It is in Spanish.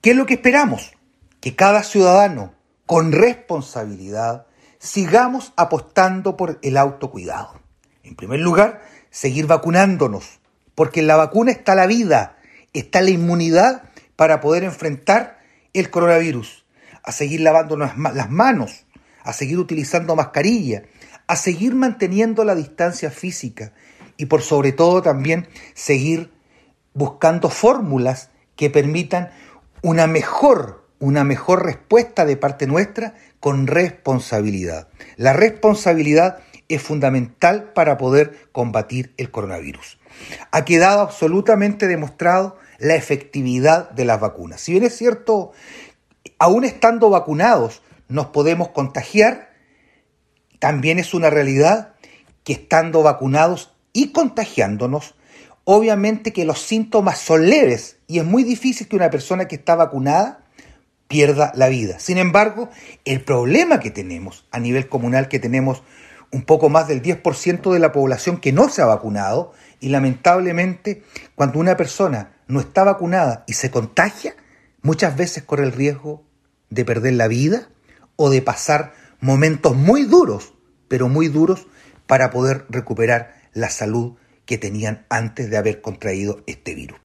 ¿Qué es lo que esperamos? Que cada ciudadano, con responsabilidad, sigamos apostando por el autocuidado. En primer lugar, seguir vacunándonos, porque en la vacuna está la vida, está la inmunidad para poder enfrentar el coronavirus. A seguir lavándonos las manos, a seguir utilizando mascarilla, a seguir manteniendo la distancia física y por sobre todo también seguir buscando fórmulas que permitan una mejor respuesta de parte nuestra con responsabilidad. La responsabilidad es fundamental para poder combatir el coronavirus. Ha quedado absolutamente demostrado la efectividad de las vacunas. Si bien es cierto, aún estando vacunados nos podemos contagiar, también es una realidad que estando vacunados y contagiándonos, obviamente que los síntomas son leves y es muy difícil que una persona que está vacunada pierda la vida. Sin embargo, el problema que tenemos a nivel comunal, que tenemos un poco más del 10% de la población que no se ha vacunado, y lamentablemente cuando una persona no está vacunada y se contagia, muchas veces corre el riesgo de perder la vida o de pasar momentos muy duros, pero muy duros, para poder recuperar la salud que tenían antes de haber contraído este virus.